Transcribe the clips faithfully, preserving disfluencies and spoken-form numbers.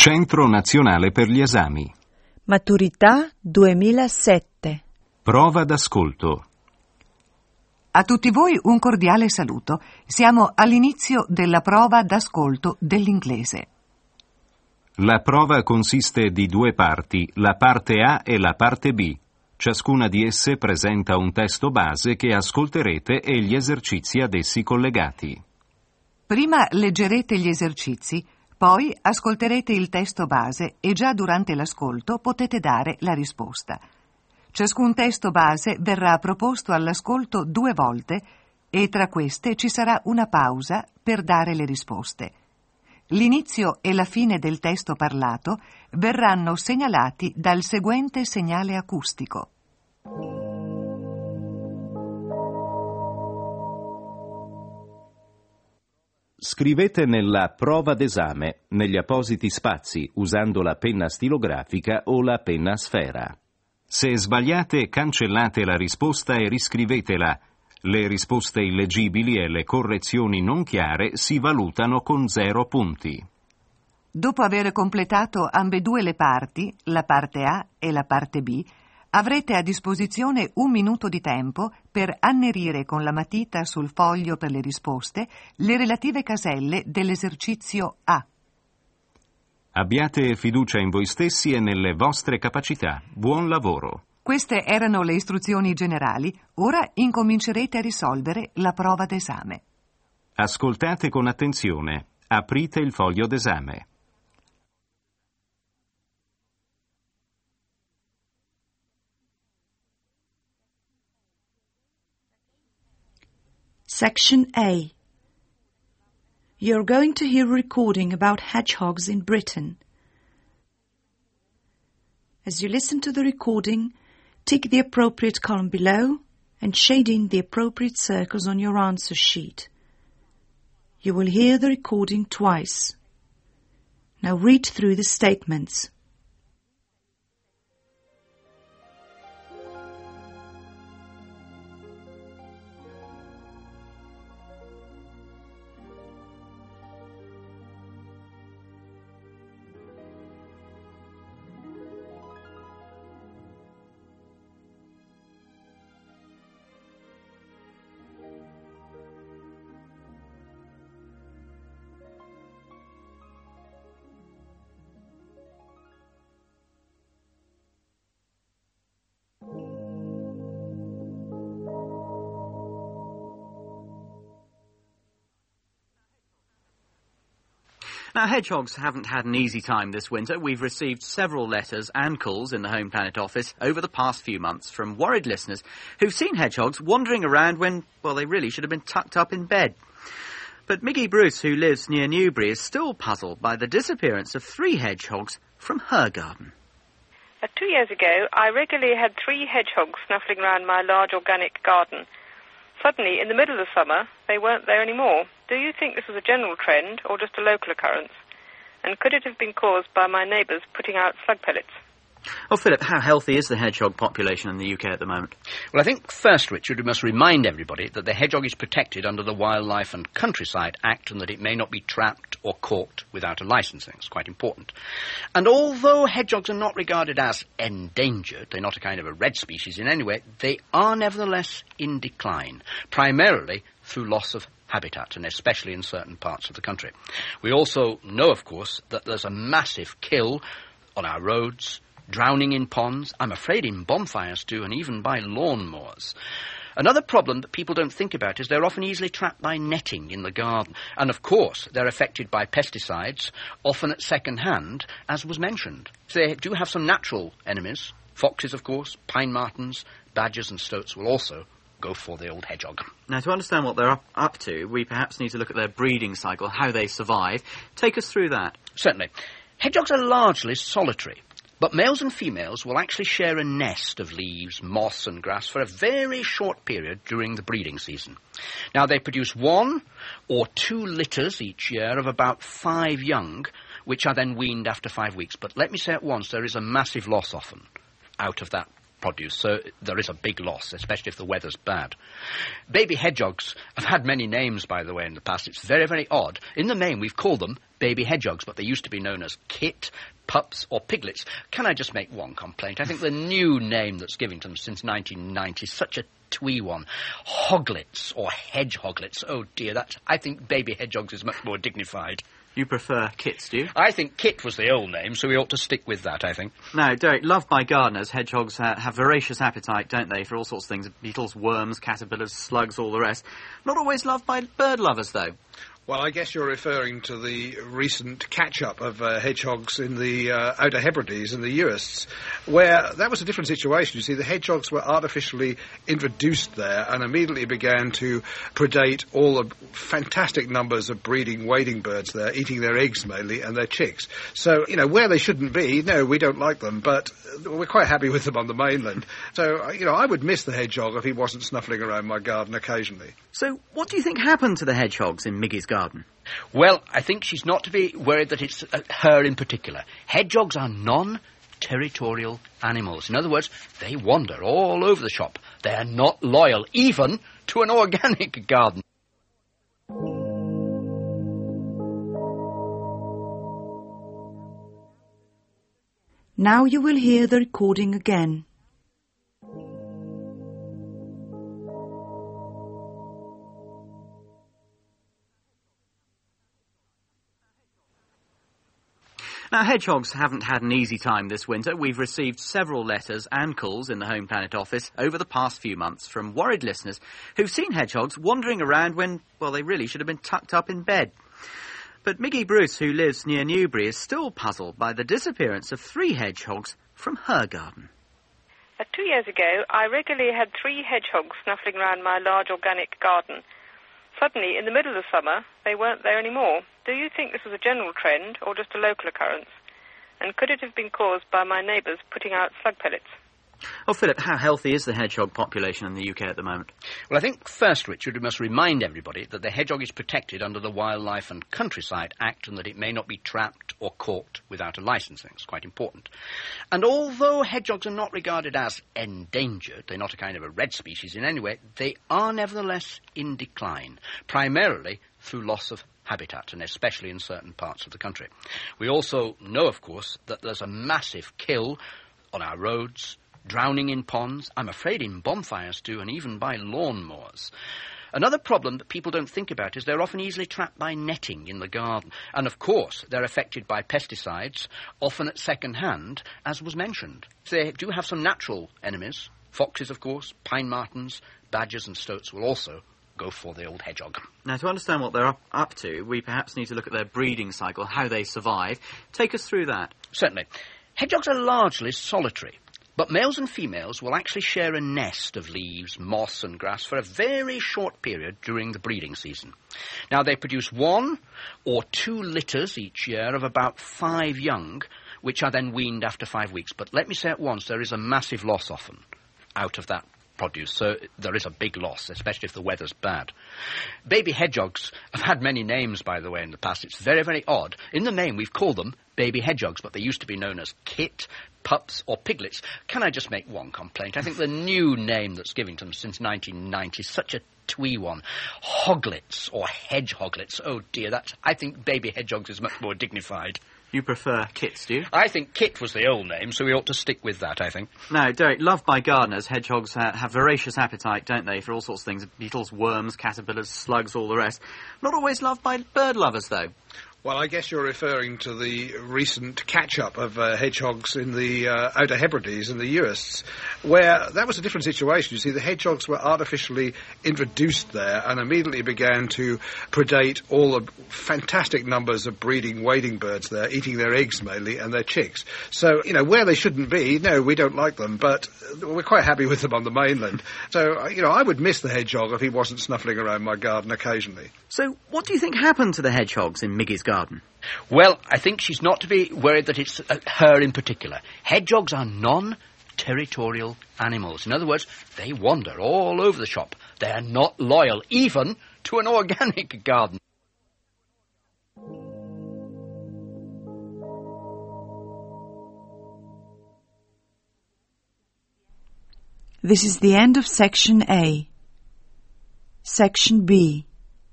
Centro Nazionale per gli Esami. Maturità duemilasette. Prova d'ascolto. A tutti voi un cordiale saluto. Siamo all'inizio della prova d'ascolto dell'inglese. La prova consiste di due parti, la parte A e la parte B. Ciascuna di esse presenta un testo base che ascolterete e gli esercizi ad essi collegati. Prima leggerete gli esercizi, poi ascolterete il testo base e già durante l'ascolto potete dare la risposta. Ciascun testo base verrà proposto all'ascolto due volte e tra queste ci sarà una pausa per dare le risposte. L'inizio e la fine del testo parlato verranno segnalati dal seguente segnale acustico. Scrivete nella prova d'esame, negli appositi spazi, usando la penna stilografica o la penna a sfera. Se sbagliate, cancellate la risposta e riscrivetela. Le risposte illeggibili e le correzioni non chiare si valutano con zero punti. Dopo aver completato ambedue le parti, la parte A e la parte B, avrete a disposizione un minuto di tempo per annerire con la matita sul foglio per le risposte le relative caselle dell'esercizio A. Abbiate fiducia in voi stessi e nelle vostre capacità. Buon lavoro. Queste erano le istruzioni generali. Ora incomincerete a risolvere la prova d'esame. Ascoltate con attenzione. Aprite il foglio d'esame. Section A. You're going to hear a recording about hedgehogs in Britain. As you listen to the recording, tick the appropriate column below and shade in the appropriate circles on your answer sheet. You will hear the recording twice. Now read through the statements. Now, hedgehogs haven't had an easy time this winter. We've received several letters and calls in the Home Planet office over the past few months from worried listeners who've seen hedgehogs wandering around when, well, they really should have been tucked up in bed. But Miggy Bruce, who lives near Newbury, is still puzzled by the disappearance of three hedgehogs from her garden. Uh, two years ago, I regularly had three hedgehogs snuffling around my large organic garden. Suddenly, in the middle of the summer, they weren't there anymore. Do you think this was a general trend or just a local occurrence? And could it have been caused by my neighbours putting out slug pellets? Oh, Philip, how healthy is the hedgehog population in the U K at the moment? Well, I think first, Richard, we must remind everybody that the hedgehog is protected under the Wildlife and Countryside Act and that it may not be trapped or caught without a licence. It's quite important. And although hedgehogs are not regarded as endangered, they're not a kind of a red species in any way, they are nevertheless in decline, primarily through loss of habitat, and especially in certain parts of the country. We also know, of course, that there's a massive kill on our roads, drowning in ponds, I'm afraid in bonfires too, and even by lawnmowers. Another problem that people don't think about is they're often easily trapped by netting in the garden. And of course, they're affected by pesticides, often at second hand, as was mentioned. So they do have some natural enemies. Foxes, of course, pine martens, badgers and stoats will also go for the old hedgehog. Now, to understand what they're up, up to, we perhaps need to look at their breeding cycle, how they survive. Take us through that. Certainly. Hedgehogs are largely solitary. But males and females will actually share a nest of leaves, moss and grass for a very short period during the breeding season. Now, they produce one or two litters each year of about five young, which are then weaned after five weeks. But let me say at once, there is a massive loss often out of that produce, so there is a big loss, especially if the weather's bad. Baby hedgehogs have had many names, by the way, in the past. It's very, very odd. In the main, we've called them baby hedgehogs, but they used to be known as kit, pups, or piglets. Can I just make one complaint? I think the new name that's given to them since nineteen ninety is such a twee one. Hoglets, or hedgehoglets. Oh, dear, that's, I think baby hedgehogs is much more dignified. You prefer kits, do you? I think Kit was the old name, so we ought to stick with that, I think. No, Derek, loved by gardeners, hedgehogs uh, have voracious appetite, don't they, for all sorts of things. Beetles, worms, caterpillars, slugs, all the rest. Not always loved by bird lovers, though. Well, I guess you're referring to the recent catch-up of uh, hedgehogs in the uh, Outer Hebrides and the Uists, where that was a different situation. You see, the hedgehogs were artificially introduced there and immediately began to predate all the fantastic numbers of breeding wading birds there, eating their eggs mainly and their chicks. So, you know, where they shouldn't be, no, we don't like them, but we're quite happy with them on the mainland. So, you know, I would miss the hedgehog if he wasn't snuffling around my garden occasionally. So, what do you think happened to the hedgehogs in Miggy's garden? Well, I think she's not to be worried that it's uh, her in particular. Hedgehogs are non-territorial animals. In other words, they wander all over the shop. They are not loyal, even to an organic garden. Now you will hear the recording again. Now, hedgehogs haven't had an easy time this winter. We've received several letters and calls in the Home Planet office over the past few months from worried listeners who've seen hedgehogs wandering around when, well, they really should have been tucked up in bed. But Miggy Bruce, who lives near Newbury, is still puzzled by the disappearance of three hedgehogs from her garden. Uh, two years ago, I regularly had three hedgehogs snuffling around my large organic garden. Suddenly, in the middle of summer, they weren't there anymore. Do you think this was a general trend or just a local occurrence? And could it have been caused by my neighbours putting out slug pellets? Oh, Philip, how healthy is the hedgehog population in the U K at the moment? Well, I think first, Richard, we must remind everybody that the hedgehog is protected under the Wildlife and Countryside Act and that it may not be trapped or caught without a licensing. It's quite important. And although hedgehogs are not regarded as endangered, they're not a kind of a red species in any way, they are nevertheless in decline, primarily through loss of habitat, and especially in certain parts of the country. We also know, of course, that there's a massive kill on our roads, drowning in ponds, I'm afraid in bonfires too, and even by lawnmowers. Another problem that people don't think about is they're often easily trapped by netting in the garden. And of course, they're affected by pesticides, often at second hand, as was mentioned. They do have some natural enemies. Foxes, of course, pine martens, badgers and stoats will also go for the old hedgehog. Now, to understand what they're up, up to, we perhaps need to look at their breeding cycle, how they survive. Take us through that. Certainly. Hedgehogs are largely solitary. But males and females will actually share a nest of leaves, moss and grass for a very short period during the breeding season. Now, they produce one or two litters each year of about five young, which are then weaned after five weeks. But let me say at once, there is a massive loss often out of that produce, so there is a big loss, especially if the weather's bad. Baby hedgehogs have had many names, by the way, in the past. It's very, very odd. In the main, we've called them baby hedgehogs, but they used to be known as kit, pups, or piglets. Can I just make one complaint? I think the new name that's given to them since nineteen ninety is such a twee one. Hoglets, or hedgehoglets. Oh, dear, that's, I think baby hedgehogs is much more dignified. You prefer kits, do you? I think Kit was the old name, so we ought to stick with that, I think. No, Derek, loved by gardeners, hedgehogs uh, have voracious appetite, don't they, for all sorts of things. Beetles, worms, caterpillars, slugs, all the rest. Not always loved by bird lovers, though. Well, I guess you're referring to the recent catch-up of uh, hedgehogs in the uh, Outer Hebrides and the Uists, where that was a different situation. You see, the hedgehogs were artificially introduced there and immediately began to predate all the fantastic numbers of breeding wading birds there, eating their eggs mainly and their chicks. So, you know, where they shouldn't be, no, we don't like them, but we're quite happy with them on the mainland. So, you know, I would miss the hedgehog if he wasn't snuffling around my garden occasionally. So, what do you think happened to the hedgehogs in Miggy's garden? Well, I think she's not to be worried that it's uh, her in particular. Hedgehogs are non-territorial animals. In other words, they wander all over the shop. They are not loyal, even to an organic garden. This is the end of Section A. Section B.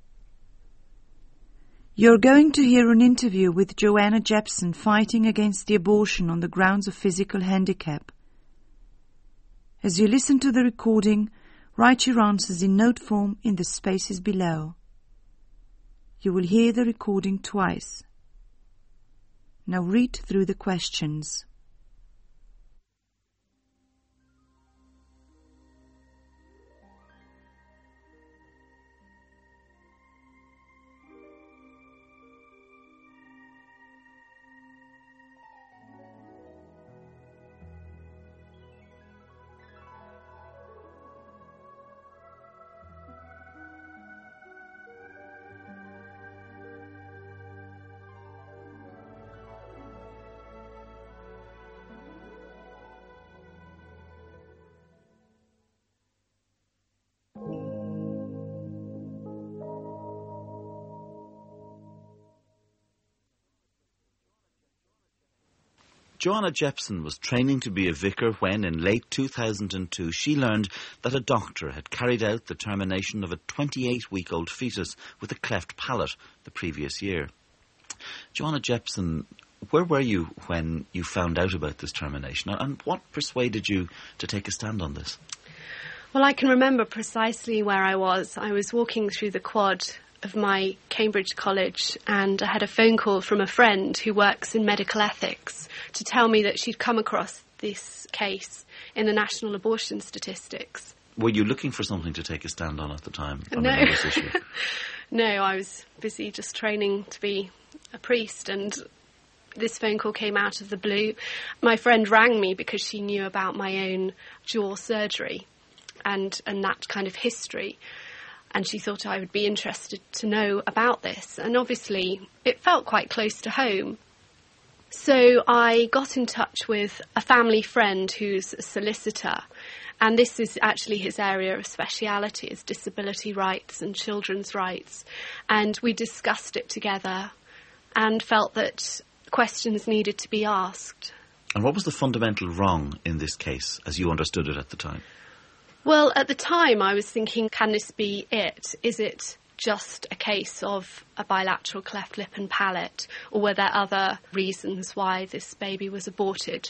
You're going to hear an interview with Joanna Jepson fighting against the abortion on the grounds of physical handicap. As you listen to the recording, write your answers in note form in the spaces below. You will hear the recording twice. Now read through the questions. Joanna Jepson was training to be a vicar when, in late two thousand two, she learned that a doctor had carried out the termination of a twenty-eight-week-old fetus with a cleft palate the previous year. Joanna Jepson, where were you when you found out about this termination, and what persuaded you to take a stand on this? Well, I can remember precisely where I was. I was walking through the quad of my Cambridge college, and I had a phone call from a friend who works in medical ethics to tell me that she'd come across this case in the National Abortion Statistics. Were you looking for something to take a stand on at the time? No. On this issue? No, I was busy just training to be a priest, and this phone call came out of the blue. My friend rang me because she knew about my own jaw surgery and, and that kind of history. And she thought I would be interested to know about this. And obviously, it felt quite close to home. So I got in touch with a family friend who's a solicitor. And this is actually his area of speciality, is disability rights and children's rights. And we discussed it together and felt that questions needed to be asked. And what was the fundamental wrong in this case, as you understood it at the time? Well, at the time I was thinking, can this be it? Is it just a case of a bilateral cleft lip and palate, or were there other reasons why this baby was aborted?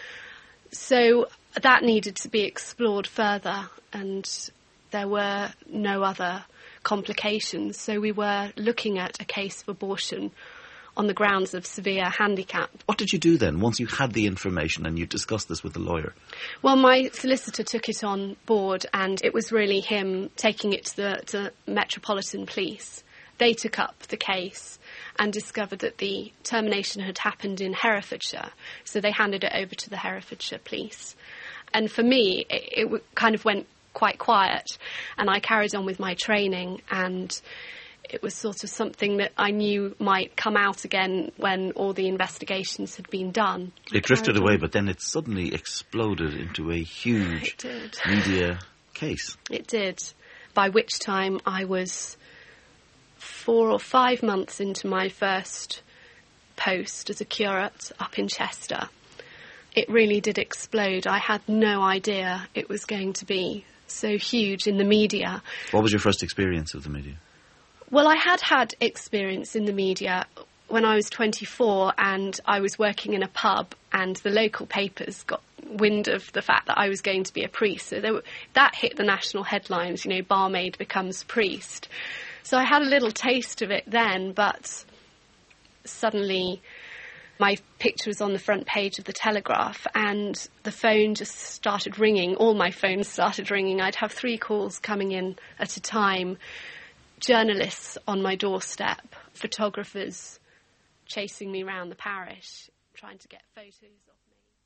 So that needed to be explored further, and there were no other complications. So we were looking at a case of abortion on the grounds of severe handicap. What did you do then, once you had the information and you discussed this with the lawyer? Well, my solicitor took it on board, and it was really him taking it to the to Metropolitan Police. They took up the case and discovered that the termination had happened in Herefordshire, so they handed it over to the Herefordshire Police. And for me, it, it kind of went quite quiet, and I carried on with my training, and it was sort of something that I knew might come out again when all the investigations had been done. It drifted away, but then it suddenly exploded into a huge media case. It did, by which time I was four or five months into my first post as a curate up in Chester. It really did explode. I had no idea it was going to be so huge in the media. What was your first experience of the media? Well, I had had experience in the media when I was twenty-four, and I was working in a pub, and the local papers got wind of the fact that I was going to be a priest. So they were, that hit the national headlines, you know, barmaid becomes priest. So I had a little taste of it then, but suddenly my picture was on the front page of the Telegraph, and the phone just started ringing. All my phones started ringing. I'd have three calls coming in at a time. Journalists on my doorstep, photographers chasing me around the parish, trying to get photos of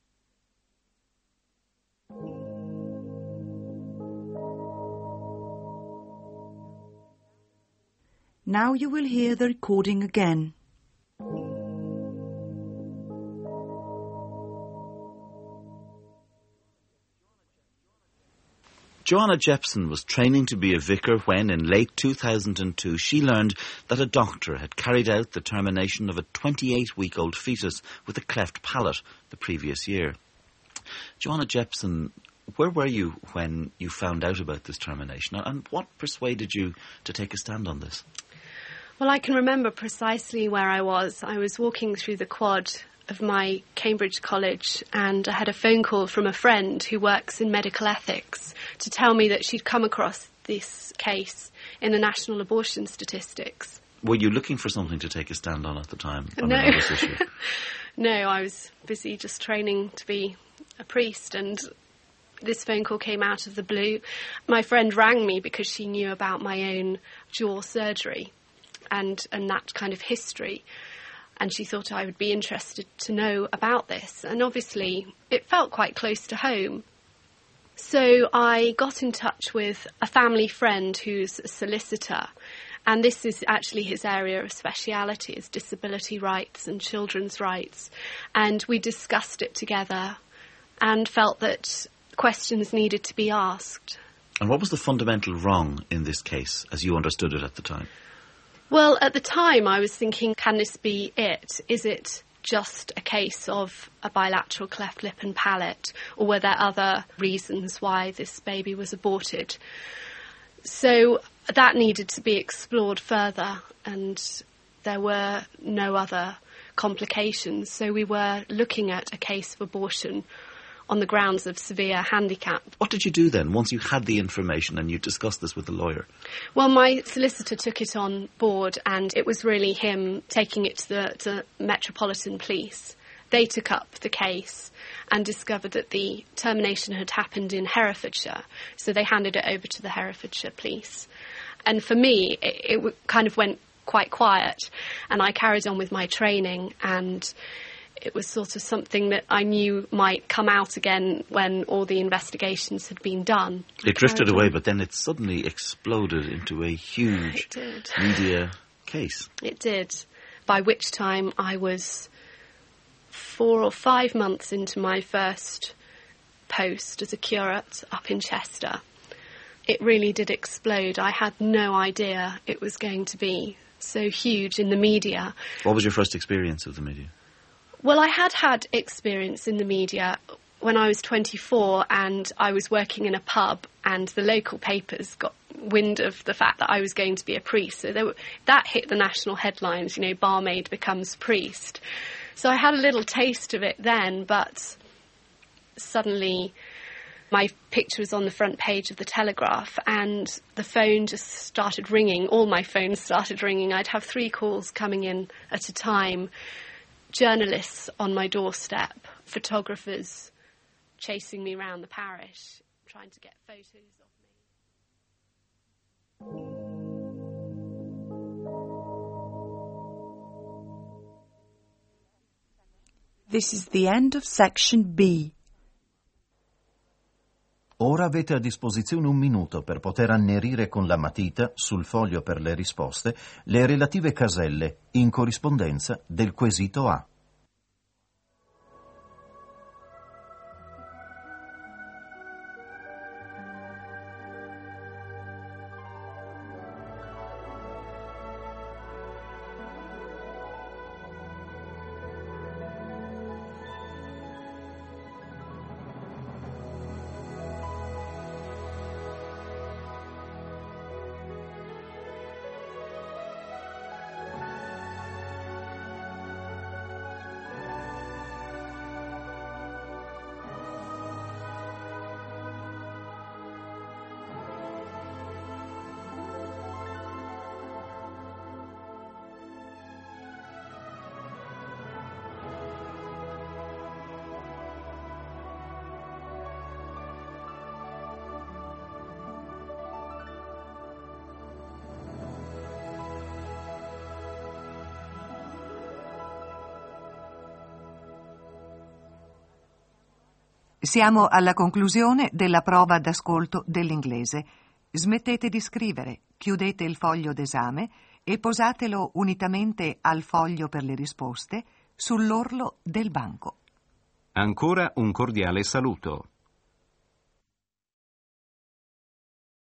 me. Now you will hear the recording again. Joanna Jepson was training to be a vicar when, in late two thousand two, she learned that a doctor had carried out the termination of a twenty-eight-week-old fetus with a cleft palate the previous year. Joanna Jepson, Where were you when you found out about this termination, and what persuaded you to take a stand on this? Well, I can remember precisely where I was. I was walking through the quad of my Cambridge college, and I had a phone call from a friend who works in medical ethics to tell me that she'd come across this case in the national abortion statistics. Were you looking for something to take a stand on at the time? On No. on this issue? No, I was busy just training to be a priest, and this phone call came out of the blue. My friend rang me because she knew about my own jaw surgery and, and that kind of history. And she thought I would be interested to know about this. And obviously, it felt quite close to home. So I got in touch with a family friend who's a solicitor. And this is actually his area of speciality, is disability rights and children's rights. And we discussed it together and felt that questions needed to be asked. And what was the fundamental wrong in this case, as you understood it at the time? Well, at the time I was thinking, can this be it? Is it just a case of a bilateral cleft lip and palate, or were there other reasons why this baby was aborted? So that needed to be explored further, and there were no other complications. So we were looking at a case of abortion on the grounds of severe handicap. What did you do then, once you had the information and you discussed this with the lawyer? Well, my solicitor took it on board, and it was really him taking it to the to Metropolitan Police. They took up the case and discovered that the termination had happened in Herefordshire, so they handed it over to the Herefordshire Police. And for me, it, it kind of went quite quiet, and I carried on with my training, and it was sort of something that I knew might come out again when all the investigations had been done. It drifted away, but then it suddenly exploded into a huge media case. It did, by which time I was four or five months into my first post as a curate up in Chester. It really did explode. I had no idea it was going to be so huge in the media. What was your first experience of the media? Well, I had had experience in the media when I was twenty-four, and I was working in a pub, and the local papers got wind of the fact that I was going to be a priest. So they were, that hit the national headlines, you know, barmaid becomes priest. So I had a little taste of it then, but suddenly my picture was on the front page of the Telegraph, and the phone just started ringing. All my phones started ringing. I'd have three calls coming in at a time. Journalists on my doorstep, photographers chasing me around the parish, trying to get photos of me. This is the end of section B. Ora avete a disposizione un minuto per poter annerire con la matita sul foglio per le risposte le relative caselle in corrispondenza del quesito A. Siamo alla conclusione della prova d'ascolto dell'inglese. Smettete di scrivere, chiudete il foglio d'esame e posatelo unitamente al foglio per le risposte sull'orlo del banco. Ancora un cordiale saluto.